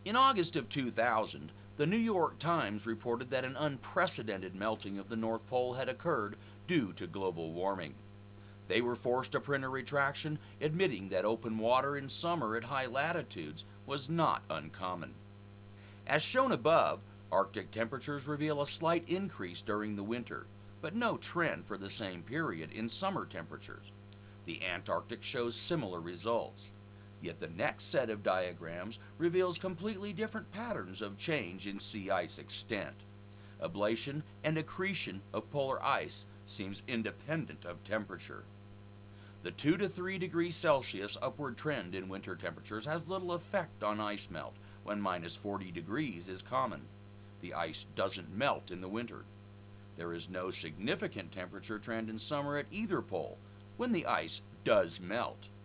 In August of 2000, the New York Times reported that an unprecedented melting of the North Pole had occurred due to global warming. They were forced to print a retraction admitting that open water in summer at high latitudes was not uncommon. As shown above, Arctic temperatures reveal a slight increase during the winter, but no trend for the same period in summer temperatures. The Antarctic shows similar results. Yet the next set of diagrams reveals completely different patterns of change in sea ice extent. Ablation and accretion of polar ice seems independent of temperature. The 2 to 3 degrees Celsius upward trend in winter temperatures has little effect on ice melt when minus 40 degrees is common. The ice doesn't melt in the winter. There is no significant temperature trend in summer at either pole when the ice does melt.